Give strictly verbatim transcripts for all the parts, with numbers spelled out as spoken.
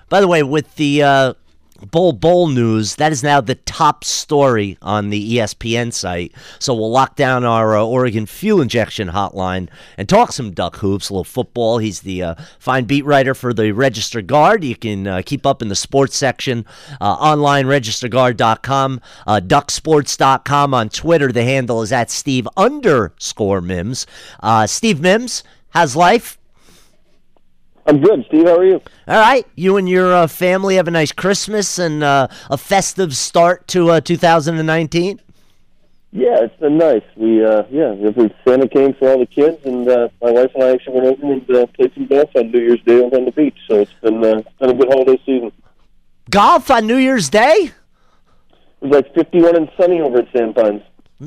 By the way, with the uh, Bowl Bowl news, that is now the top story on the E S P N site. So we'll lock down our uh, Oregon Fuel Injection hotline and talk some Duck hoops, a little football. He's the uh, fine beat writer for the Register Guard. You can uh, keep up in the sports section, uh, online, register guard dot com, uh, duck sports dot com on Twitter. The handle is at Steve underscore Mims. Uh, Steve Mims, how's life? I'm good, Steve. How are you? All right. You and your uh, family have a nice Christmas and uh, a festive start to uh, two thousand nineteen? Yeah, it's been nice. We, uh, yeah, Santa came for all the kids, and uh, my wife and I actually went over and uh, played some golf on New Year's Day over on the beach. So it's been, uh, it's been a good holiday season. Golf on New Year's Day? It was like fifty-one and sunny over at Sand Pines.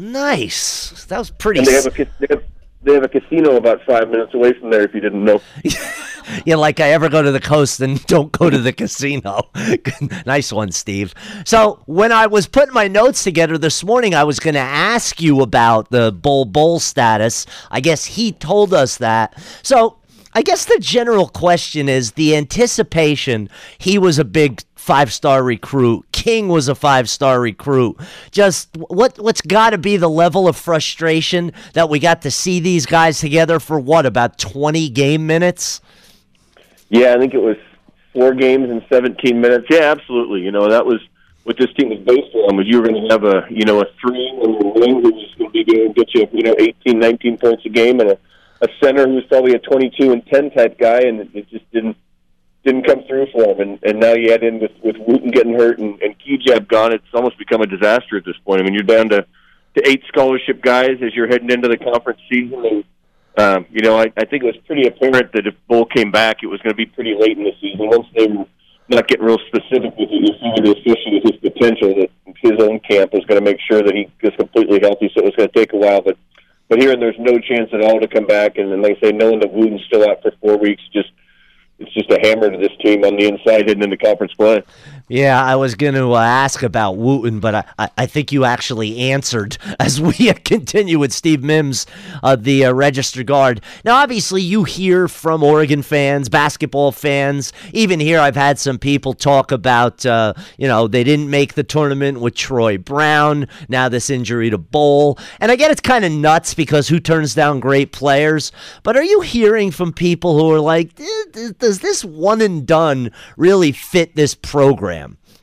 Nice. That was pretty. And they have a they have, they have a casino about five minutes away from there. If you didn't know. Yeah, like I ever go to the coast and don't go to the casino. Nice one, Steve. So when I was putting my notes together this morning, I was going to ask you about the Bowl Bowl status. I guess he told us that. So I guess the general question is the anticipation. He was a big five-star recruit. King was a five-star recruit. Just what, what's got to be the level of frustration that we got to see these guys together for, what, about twenty game minutes? Yeah, I think it was four games in seventeen minutes. Yeah, absolutely. You know, that was what this team was based on, was you were going to have a, you know, a three on your wing who was going to be going to get you, you know, eighteen, nineteen points a game, and a, a center who was probably a twenty-two and ten type guy, and it, it just didn't didn't come through for him. And, and now you add in with, with Wooten getting hurt and, and Kejab gone, it's almost become a disaster at this point. I mean, you're down to, to eight scholarship guys as you're heading into the conference season, and Um, you know, I, I think it was pretty apparent that if Bull came back, it was going to be pretty late in the season. Once they were not getting real specific with it, you see the official with his potential that his own camp was going to make sure that he was completely healthy, so it was going to take a while. But but here, there's no chance at all to come back. And then, like I say, knowing that Wooten's still out for four weeks, just it's just a hammer to this team on the inside heading into conference play. Yeah, I was going to uh, ask about Wooten, but I, I, I think you actually answered as we uh, continue with Steve Mims, uh, the uh, Register Guard. Now, obviously, you hear from Oregon fans, basketball fans. Even here, I've had some people talk about, uh, you know, they didn't make the tournament with Troy Brown. Now this injury to Bowl. And I get it's kind of nuts because who turns down great players? But are you hearing from people who are like, does this one and done really fit this program?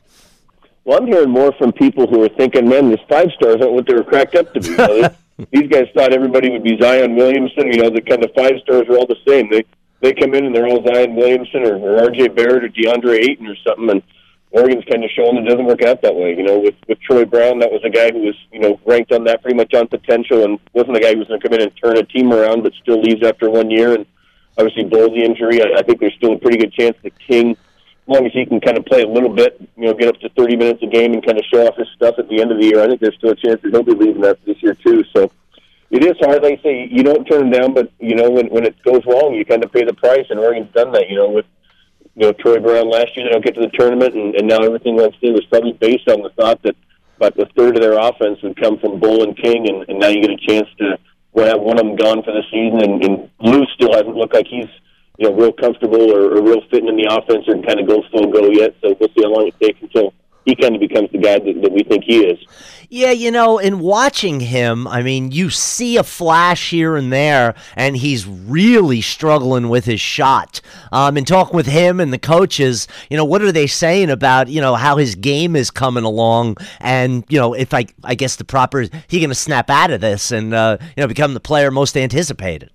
Well, I'm hearing more from people who are thinking, man, these five stars aren't what they were cracked up to be. You know, these guys thought everybody would be Zion Williamson. You know, the kind of five stars are all the same. They they come in and they're all Zion Williamson or, or R J Barrett or DeAndre Ayton or something, and Oregon's kind of showing it doesn't work out that way. You know, with, with Troy Brown, that was a guy who was, you know, ranked on that pretty much on potential and wasn't a guy who was going to come in and turn a team around but still leaves after one year. And obviously, Bull, the injury, I, I think there's still a pretty good chance that King, as long as he can kind of play a little bit, you know, get up to thirty minutes a game and kind of show off his stuff at the end of the year, I think there's still a chance that he'll be leaving after this year too. So it is hard. Like I say, you don't turn him down, but, you know, when when it goes wrong, you kind of pay the price, and Oregon's done that, you know, with, you know, Troy Brown last year, they don't get to the tournament, and, and now everything last year was probably based on the thought that about a third of their offense would come from Bull and King, and, and now you get a chance to well, have one of them gone for the season, and, and Lou still hasn't looked like he's, you know, real comfortable or, or real fitting in the offense or kind of go full go yet. So we'll see how long it takes until he kind of becomes the guy that, that we think he is. Yeah, you know, in watching him, I mean, you see a flash here and there, and he's really struggling with his shot. Um, and talking with him and the coaches, you know, what are they saying about, you know, how his game is coming along? And, you know, if I, I guess the proper, he going to snap out of this and, uh, you know, become the player most anticipated?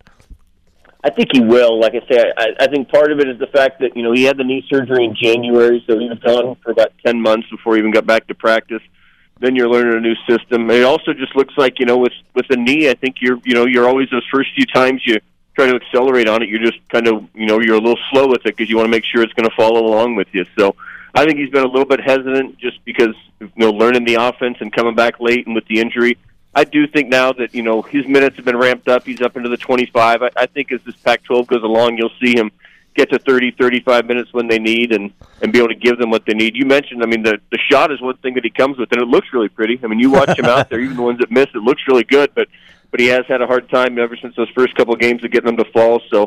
I think he will. Like I say, I, I think part of it is the fact that, you know, he had the knee surgery in January, so he was gone for about ten months before he even got back to practice. Then you're learning a new system. And it also just looks like, you know, with with the knee, I think you're, you know, you're always those first few times you try to accelerate on it, you're just kind of, you know, you're a little slow with it because you want to make sure it's going to follow along with you. So I think he's been a little bit hesitant just because, you know, learning the offense and coming back late and with the injury. I do think now that, you know, his minutes have been ramped up. He's up into the twenty-five. I, I think as this Pac twelve goes along, you'll see him get to thirty, thirty-five minutes when they need and, and be able to give them what they need. You mentioned, I mean, the, the shot is one thing that he comes with, and it looks really pretty. I mean, you watch him out there, even the ones that miss, it looks really good, but but he has had a hard time ever since those first couple of games of getting them to fall. So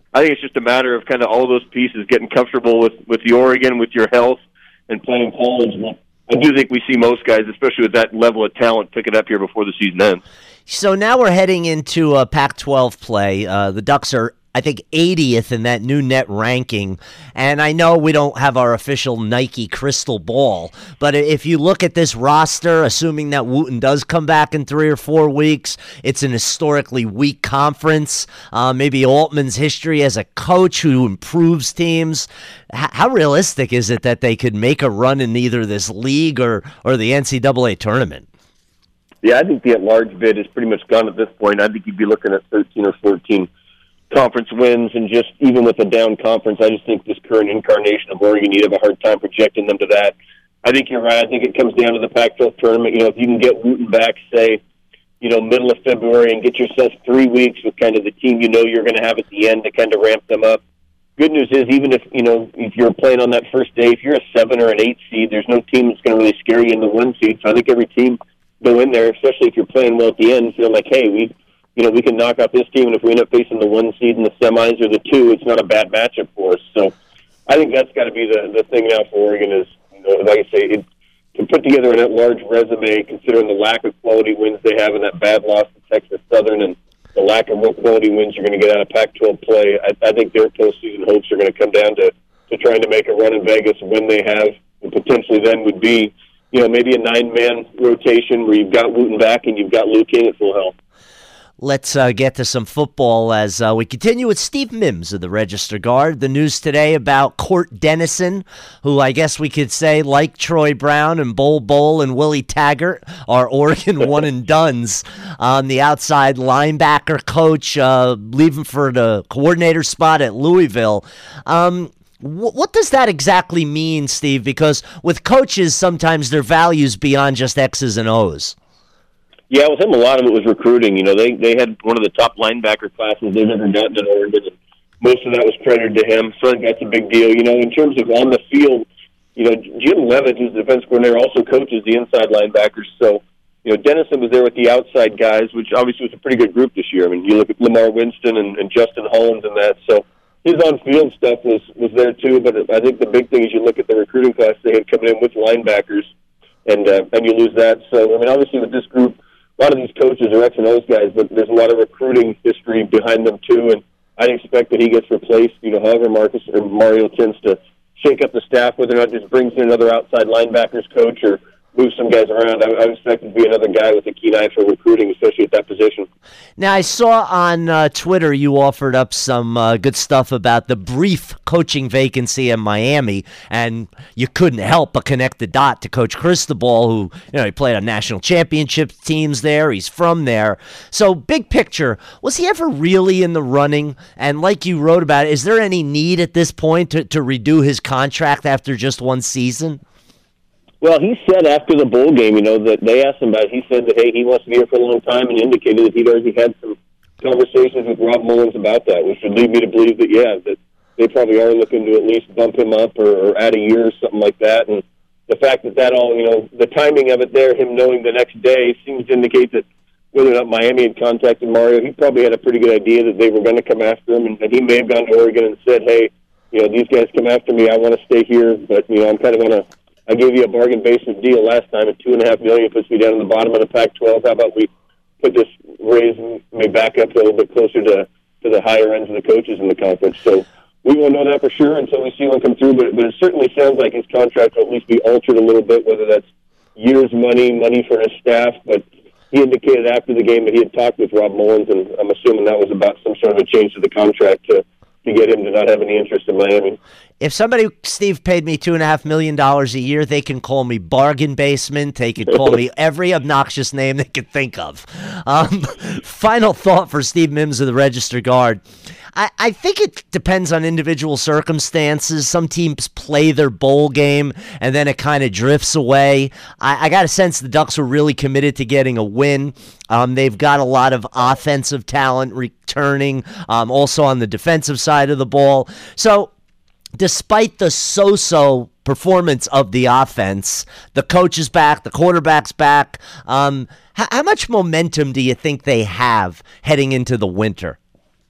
I think it's just a matter of kind of all of those pieces getting comfortable with, with the Oregon, with your health, and playing college. I do think we see most guys, especially with that level of talent, pick it up here before the season ends. So now we're heading into uh, Pac twelve play. Uh, the Ducks are, I think, eightieth in that new net ranking. And I know we don't have our official Nike crystal ball, but if you look at this roster, assuming that Wooten does come back in three or four weeks, it's an historically weak conference. Uh, maybe Altman's history as a coach who improves teams. H- how realistic is it that they could make a run in either this league or, or the N C double A tournament? Yeah, I think the at-large bid is pretty much gone at this point. I think you'd be looking at thirteen or fourteen conference wins, and just even with a down conference, I just think this current incarnation of Oregon, you'd have a hard time projecting them to that. I think you're right. I think it comes down to the Pac twelve tournament. You know, if you can get Wooten back, say, you know, middle of February, and get yourself three weeks with kind of the team you know you're going to have at the end to kind of ramp them up. Good news is, even if, you know, if you're playing on that first day, if you're a seven or an eight seed, there's no team that's going to really scare you in the one seed. So I think every team go in there, especially if you're playing well at the end, feel like, hey, we you know, we can knock out this team, and if we end up facing the one seed in the semis or the two, it's not a bad matchup for us. So I think that's got to be the, the thing now for Oregon is, you know, like I say, it, to put together an at-large resume, considering the lack of quality wins they have in that bad loss to Texas Southern and the lack of real quality wins you're going to get out of Pac twelve play. I, I think their postseason hopes are going to come down to, to trying to make a run in Vegas when they have, and potentially then would be, you know, maybe a nine-man rotation where you've got Wooten back and you've got Luke King at full health. Let's uh, get to some football as uh, we continue with Steve Mims of the Register Guard. The news today about Court Dennison, who I guess we could say, like Troy Brown and Bol Bol and Willie Taggart, are Oregon one and dones on the outside linebacker coach, uh, leaving for the coordinator spot at Louisville. Um, wh- what does that exactly mean, Steve? Because with coaches, sometimes their values beyond just X's and O's. Yeah, with him, a lot of it was recruiting. You know, they they had one of the top linebacker classes they've ever gotten in Oregon, and most of that was credited to him. So I think that's a big deal. You know, in terms of on the field, you know, Jim Levitt, who's the defense coordinator, also coaches the inside linebackers. So, you know, Dennison was there with the outside guys, which obviously was a pretty good group this year. I mean, you look at Lamar Winston and, and Justin Hollins and that. So his on-field stuff was, was there too. But I think the big thing is you look at the recruiting class they had coming in with linebackers, and uh, and you lose that. So, I mean, obviously with this group, a lot of these coaches are X and O's guys, but there's a lot of recruiting history behind them too, and I expect that he gets replaced. You know, however Marcus or Mario tends to shake up the staff, whether or not just brings in another outside linebackers coach or move some guys around. I, I expect to be another guy with a keen eye for recruiting, especially at that position. Now, I saw on uh, Twitter you offered up some uh, good stuff about the brief coaching vacancy in Miami, and you couldn't help but connect the dot to Coach Cristobal, who, you know, he played on national championship teams there. He's from there. So, big picture, was he ever really in the running? And like you wrote about, is there any need at this point to, to redo his contract after just one season? Well, he said after the bowl game, you know, that they asked him about it. He said that, hey, he wants to be here for a long time, and indicated that he'd already had some conversations with Rob Mullins about that, which would lead me to believe that, yeah, that they probably are looking to at least bump him up or, or add a year or something like that. And the fact that that all, you know, the timing of it there, him knowing the next day, seems to indicate that whether or not Miami had contacted Mario, he probably had a pretty good idea that they were going to come after him, and, and he may have gone to Oregon and said, hey, you know, these guys come after me, I want to stay here, but, you know, I'm kind of on a I gave you a bargain basement deal last time at two and a half million. Puts me down in the bottom of the Pac twelve. How about we put this raise me back up to a little bit closer to, to the higher ends of the coaches in the conference? So we won't know that for sure until we see one come through. But but it certainly sounds like his contract will at least be altered a little bit, whether that's years' money, money for his staff. But he indicated after the game that he had talked with Rob Mullins, and I'm assuming that was about some sort of a change to the contract to to get him to not have any interest in Miami. If somebody, Steve, paid me two and a half million dollars a year, they can call me bargain basement. They could call me every obnoxious name they could think of. Um, final thought for Steve Mims of the Register Guard. I, I think it depends on individual circumstances. Some teams play their bowl game, and then it kind of drifts away. I, I got a sense the Ducks were really committed to getting a win. Um, they've got a lot of offensive talent returning, um, also on the defensive side of the ball. So despite the so-so performance of the offense, the coach is back, the quarterback's back. Um, how, how much momentum do you think they have heading into the winter?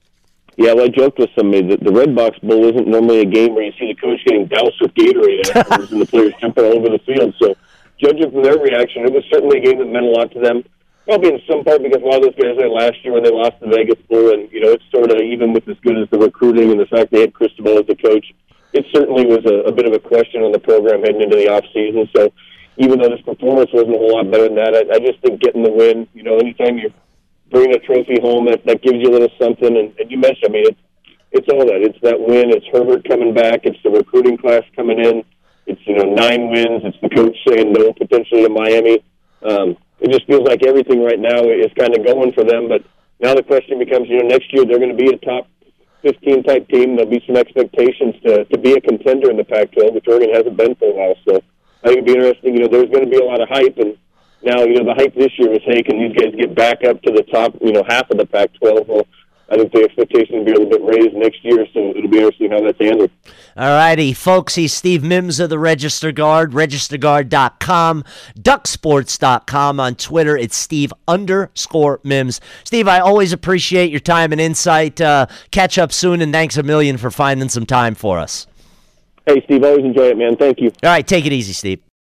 Yeah, well, I joked with somebody that the Red Box Bowl isn't normally a game where you see the coach getting doused with Gatorade afterwards and the players jumping all over the field. So, judging from their reaction, it was certainly a game that meant a lot to them. Probably in some part because a lot of those guys there last year when they lost the Vegas Bowl, and, you know, it's sort of, even with as good as the recruiting and the fact they had Cristobal as the coach, it certainly was a, a bit of a question on the program heading into the offseason. So, even though this performance wasn't a whole lot better than that, I, I just think getting the win, you know, anytime you're bringing a trophy home, that, that gives you a little something. And, and you mentioned, I mean, it's, it's all that. It's that win. It's Herbert coming back. It's the recruiting class coming in. It's, you know, nine wins. It's the coach saying no potentially to Miami. Um, it just feels like everything right now is kind of going for them. But now the question becomes, you know, next year they're going to be a top fifteen type team. There'll be some expectations to, to be a contender in the Pac twelve, which Oregon hasn't been for a while. So I think it'd be interesting. You know, there's going to be a lot of hype, and now, you know, the hype this year was, hey, can these guys get back up to the top, you know, half of the Pac twelve? Well, I think the expectation will be a little bit raised next year, so it'll be interesting how that's handled. All righty, folks, he's Steve Mims of the Register Guard, register guard dot com, duck sports dot com. On Twitter, it's Steve underscore Mims. Steve, I always appreciate your time and insight. Uh, catch up soon, and thanks a million for finding some time for us. Hey, Steve, always enjoy it, man. Thank you. All right, take it easy, Steve.